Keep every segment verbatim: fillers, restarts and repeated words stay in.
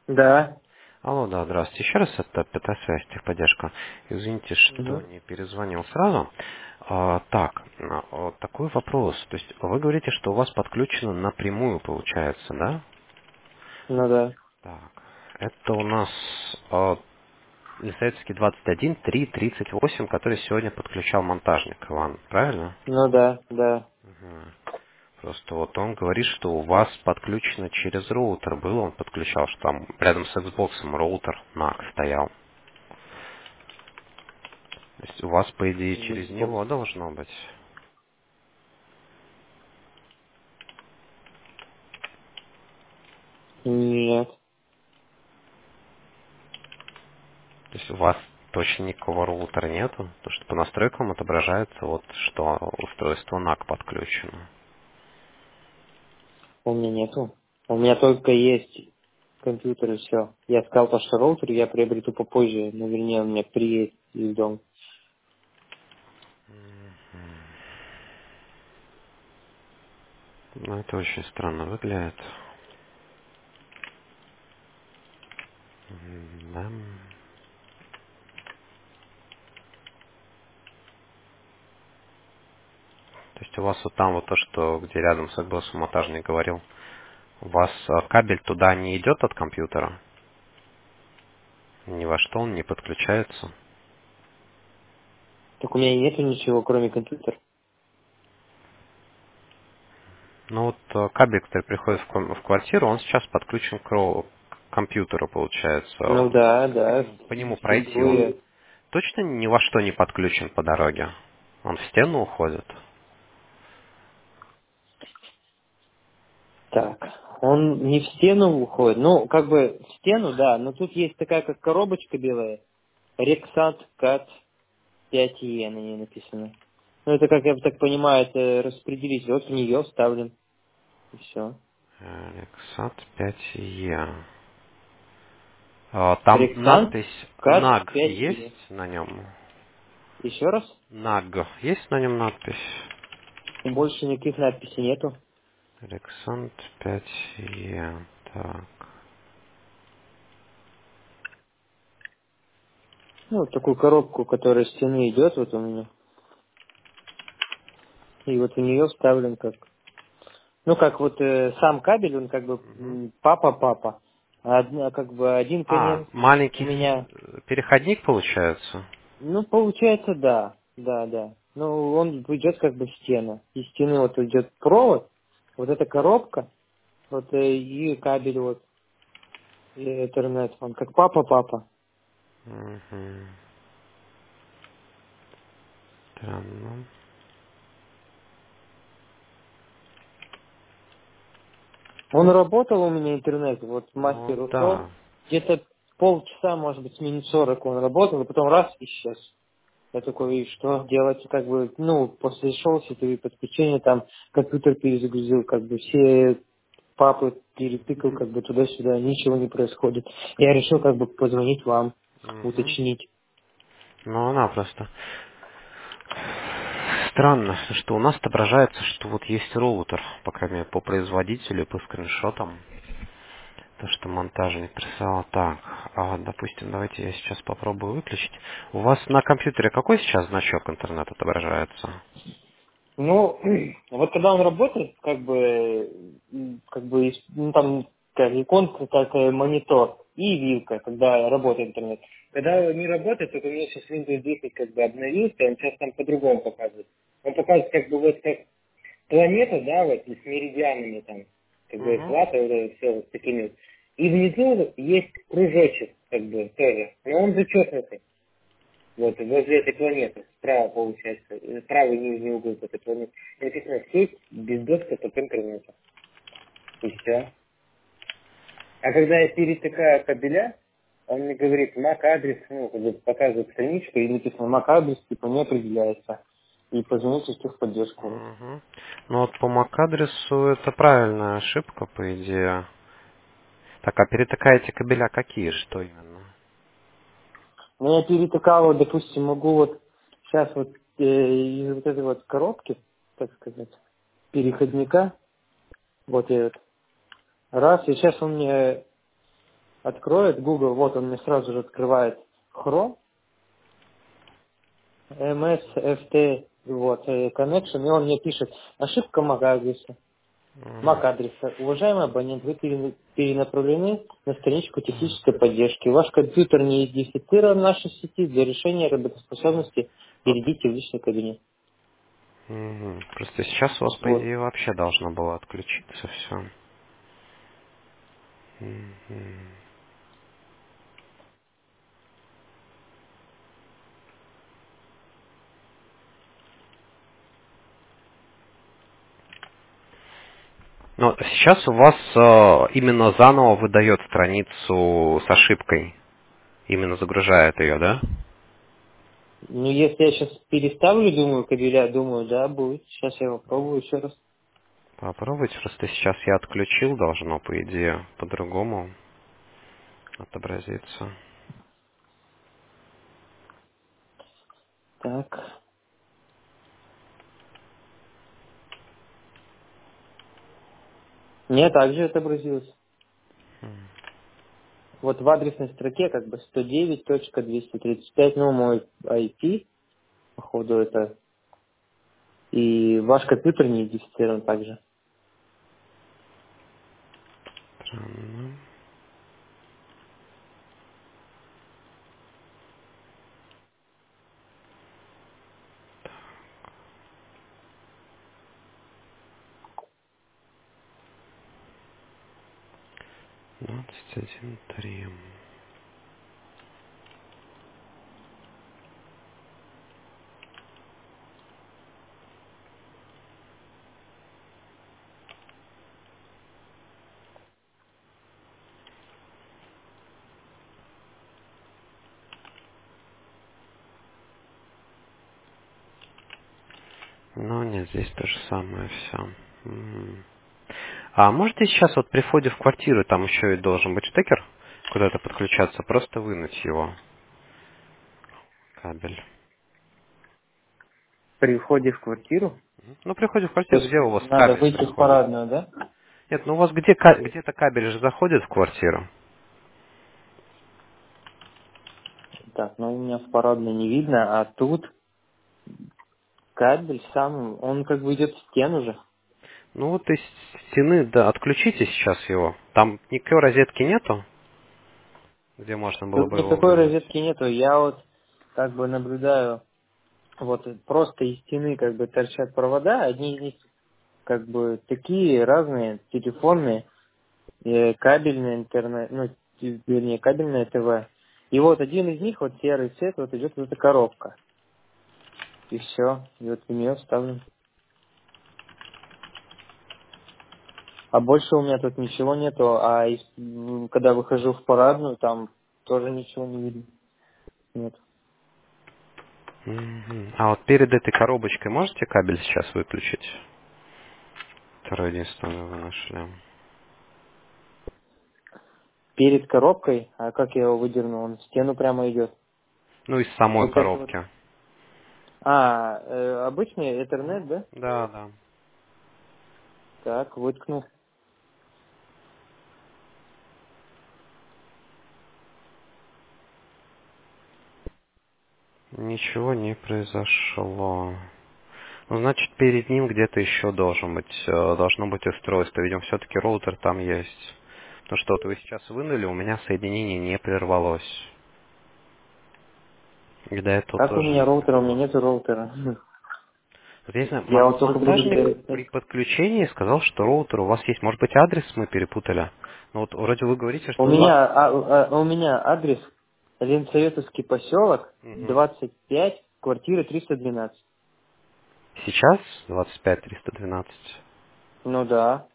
Да. Алло, да, здравствуйте. Еще раз это ПТ-связь, техподдержка. Извините, что Угу. не перезвонил сразу. А, так, а, вот такой вопрос. То есть вы говорите, что у вас подключено напрямую, получается, да? Ну да. Так, это у нас а, Лисовецкий двадцать один три тридцать восемь, который сегодня подключал монтажник Иван, правильно? Ну да, да. Мгм. Просто вот он говорит, что у вас подключено через роутер было, он подключал, что там рядом с Xbox роутер нак стоял. То есть у вас, по идее, через Xbox. него должно быть. Нет. То есть у вас точно никакого роутера нету, потому что по настройкам отображается вот, что устройство нак подключено. У меня нету. У меня только есть компьютер и все. Я сказал, то, что роутер я приобрету попозже. Ну, вернее, он у меня приедет из дома. Ну, это очень странно выглядит. М, Да. То есть у вас вот там вот то, что где рядом с Xbox монтажник говорил, у вас а, кабель туда не идет от компьютера? Ни во что он не подключается? Так у меня нету ничего, кроме компьютера. Ну вот э, кабель, который приходит в квам- в квартиру, он сейчас подключен к ро- к компьютеру, получается. Ну Вот да, если по да. нему, по нему пройти, Всего он я... точно ни во что не подключен по дороге? Он в стену уходит? Так. Он не в стену уходит. Ну, как бы в стену, да. Но тут есть такая, как коробочка белая. Рексат Кат пять е на ней написано. Ну, это, как я так понимаю, это распределитель. Вот в нее вставлен. И все. Рексат пять е. А, Там Рексант надпись Кат наг пять е. есть на нем? Еще раз? наг. Есть на нем надпись? Больше никаких надписей нету. Рексант пять е. Так. Ну, вот такую коробку, которая с стены идет, вот у меня. И вот в нее вставлен как... Ну, как вот э, сам кабель, он как бы Мгм. м, папа-папа. А одна- как бы один конец А, у маленький меня... э, переходник получается? Ну, получается, да. Да, да. Ну, он идет как бы в стену. Из стены вот идет провод, вот эта коробка, вот э, и кабель вот, и интернет. Он как папа-папа. Мгм. Странно. Он работал у меня интернет, вот Ну мастер ушел, да. где-то полчаса, может быть, минут сорок он работал, и потом раз исчез. Я такой, и что делать, как бы, ну, после шоу сетевые подключения, там, компьютер перезагрузил, как бы, все папы перетыкал, как бы, туда-сюда, ничего не происходит. Я решил, как бы, позвонить вам, Мгм. уточнить. Ну, она просто... Странно, что у нас отображается, что вот есть роутер, по крайней мере, по производителю, по скриншотам. То, что монтажник прислал. Так, а, допустим, давайте я сейчас попробую выключить. У вас на компьютере какой сейчас значок интернет отображается? Ну, вот когда он работает, как бы, м, как бы, ис- ну, там, как иконка, как э, монитор и вилка, когда работает интернет. Когда не работает, то у меня сейчас Windows десять как бы обновился, он сейчас там по-другому показывает. Он показывает как бы вот как планета, да, вот с меридианами там, как бы Угу. экватор, вот это все вот с такими вот. И внизу есть кружочек, как бы, тоже. Но он зачеркнутый. Вот, возле этой планеты, справа получается, э, правый нижний угол этой планеты. И написано сеть без доступа к интернету. И все. А когда я перетыкаю кабеля, он мне говорит, мак адрес, ну, как бы показывает страничку, и написано мак адрес, типа, не определяется. И позвоните в техподдержку. Вот. Угу. Ну вот по мак-адресу это правильная ошибка, по идее. Так, а перетыкаете кабеля какие? Что именно? Но я перетыкал, вот, допустим, могу вот сейчас вот э, из вот этой вот коробки, так сказать, переходника, вот я вот, раз, и сейчас он мне откроет Google, вот он мне сразу же открывает Chrome, эм эс эф ти, вот, э, connection, и он мне пишет, ошибка эм эй си-адреса. Мгм. эм эй си-адреса. Уважаемый абонент, вы пере- перенаправлены на страничку технической поддержки. Ваш компьютер не идентифицирован в нашей сети. Для решения работоспособности Вот. перейдите в личный кабинет. Мгм. Просто сейчас у вас, по Вот. идее, вообще должно было отключиться все. Мгм. Но сейчас у вас э, именно заново выдает страницу с ошибкой. Именно загружает ее, да? Ну, если я сейчас переставлю, думаю, кабеля, думаю, да, будет. Сейчас я попробую еще раз. Попробуйте, просто сейчас я отключил, должно, по идее, по-другому отобразиться. Так. Нет, также отобразилось. Вот в адресной строке как бы сто девять точка двести тридцать пять, ну, мой ай пи, походу, это. И ваш компьютер не идентифицирован также. Странно. двадцать один три. Ну, нет, здесь то же самое все. А можете сейчас вот при входе в квартиру, там еще и должен быть штекер, куда-то подключаться, просто вынуть его, кабель. При входе в квартиру, Ну, при входе в то квартиру, есть где у вас надо кабель выйти в приходит? парадную, да? Нет, ну у вас где ка- где-то кабель же заходит в квартиру. Так, ну у меня в парадной не видно, а тут кабель сам, он как бы идет в стену же. Ну вот из стены, да, отключите сейчас его. Там никакой розетки нету, где можно было Тут бы его никакой вынуть. розетки нету, я вот как бы наблюдаю, вот просто из стены как бы торчат провода, одни из них как бы такие разные, телефонные, э, кабельный интернет, ну, т- вернее, кабельное ТВ. И вот один из них, вот серый цвет, вот идет вот эта коробка. И все, и вот в нее вставлен. А больше у меня тут ничего нету, а из- м, когда выхожу в парадную, там тоже ничего не видно. Нет. Мгм. А вот перед этой коробочкой можете кабель сейчас выключить? Второй единственный вы нашли. Перед коробкой, а как я его выдерну, он в стену прямо идет. Ну, из самой Вот это вот. коробки. А, э, обычный Ethernet, да? Да, да. Так, выткнул. Ничего не произошло. Ну, значит, перед ним где-то еще должен быть, э, должно быть устройство. Видимо, все-таки роутер там есть. Потому что вот вы сейчас вынули, у меня соединение не прервалось. И до этого Как у тоже меня не роутер, у меня было. нету роутера. Вот я не знаю, Я мо- вот только буду монтажник при говорить. подключении сказал, что роутер у вас есть. Может быть, адрес мы перепутали? Но вот вроде вы говорите, У что у вас... меня, а, а, у меня адрес Ленсоветовский поселок, Мгм. двадцать пять, квартира триста двенадцать. Сейчас двадцать пять триста двенадцать. Ну да.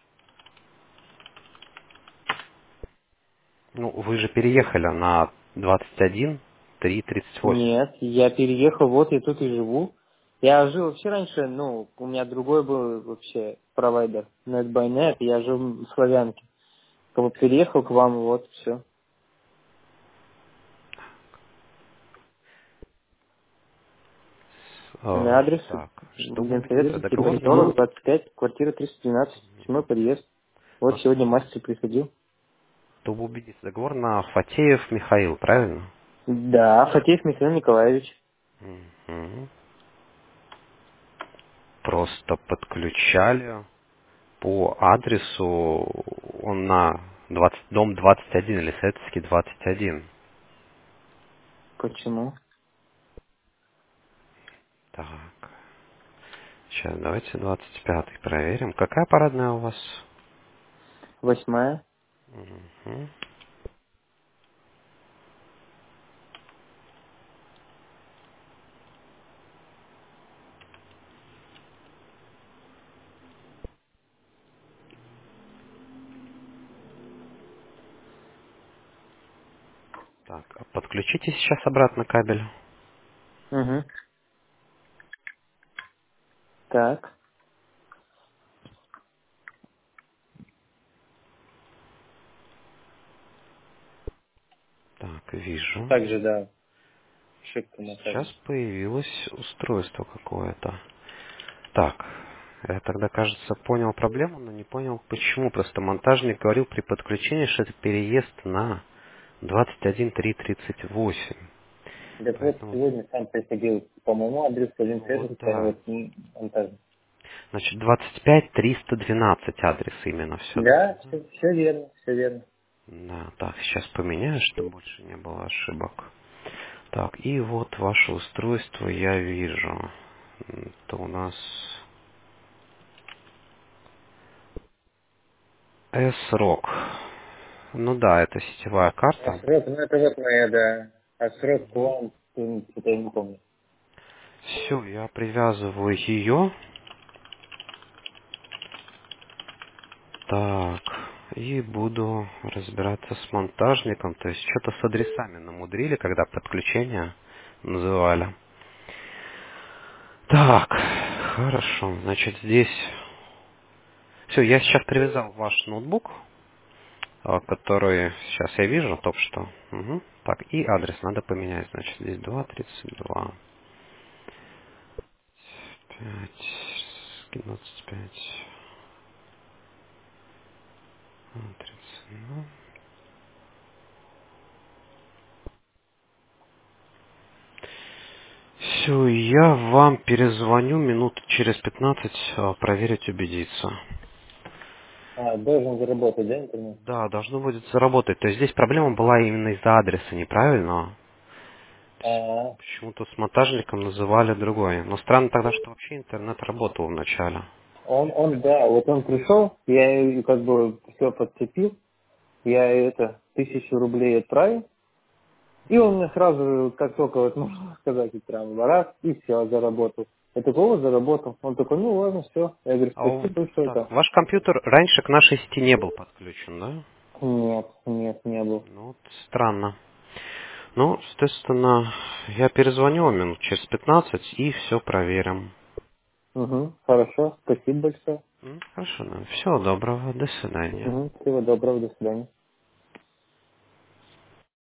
Ну, вы же переехали на двадцать один три тридцать восемь. Нет, я переехал, вот я тут и живу. Я жил вообще раньше, ну, у меня другой был вообще провайдер, NetByNet, я жил в Славянке. Как бы переехал к вам, вот, все. У меня Э, адрес так, чтобы где-то Ленсоветовский договориться. поселок, двадцать пять, квартира триста двенадцать, седьмой подъезд. Вот сегодня мастер приходил. чтобы убедиться. Договор на Фатеев Михаил, правильно? Да, Фатеев Михаил Николаевич. Мгм. Просто подключали по адресу, он на двадцать, дом двадцать один или Советский двадцать один. Почему? Так, сейчас давайте двадцать пятый проверим. Какая парадная у вас? Восьмая. Мгм. Так, а подключите сейчас обратно кабель. Угу. Так. Так, вижу. Также, да, ошибка Сейчас монтажа. появилось устройство какое-то. Так, я тогда, кажется, понял проблему, но не понял почему. Просто монтажник говорил при подключении, что это переезд на двадцать один три тридцать восемь. Так вот, Поэтому, сегодня сам приходил по моему адресу один ну сервис, вот а да. вот не монтажник. Значит, двадцать пять триста двенадцать адрес именно все-таки. Да, все, все верно, все верно. Да, так, сейчас поменяю, чтобы больше не было ошибок. Так, и вот ваше устройство я вижу. Это у нас S-Rock. Ну да, это сетевая А карта. срок, ну это вот моя, да. А срок к Мгм. вам, м, что-то я не помню. Все, я привязываю ее. Так, и буду разбираться с монтажником. То есть что-то с адресами намудрили, когда подключение называли. Так, хорошо. Значит, здесь... Все, я сейчас привязал ваш ноутбук, а, который сейчас я вижу только что. Мгм. Так, и адрес надо поменять. Значит, здесь два тридцать два пять двадцать пять тридцать два. Все, я вам перезвоню минут через пятнадцать, а, проверить, убедиться. А, должен заработать, да, интернет? Да, должно будет заработать. То есть здесь проблема была именно из-за адреса, неправильно? То есть А, почему-то с монтажником называли другой. Но странно тогда, что вообще интернет работал вначале. он, он, да, вот он пришел, я ей как бы все подцепил, я ей это, тысячу рублей отправил, и он мне сразу, как только, вот, можно сказать, и прям раз, и все, заработал. Я такой, вот, заработал. Он такой, ну ладно, все. Я говорю, А у- спасибо, что так, это. ваш компьютер раньше к нашей сети не был подключен, да? Нет, нет, не был. Ну, вот странно. Ну, соответственно, я перезвоню вам минут через пятнадцать и все проверим. Угу, хорошо, спасибо большое. М, Хорошо, ну, всего доброго, до свидания. Угу, всего доброго, до свидания.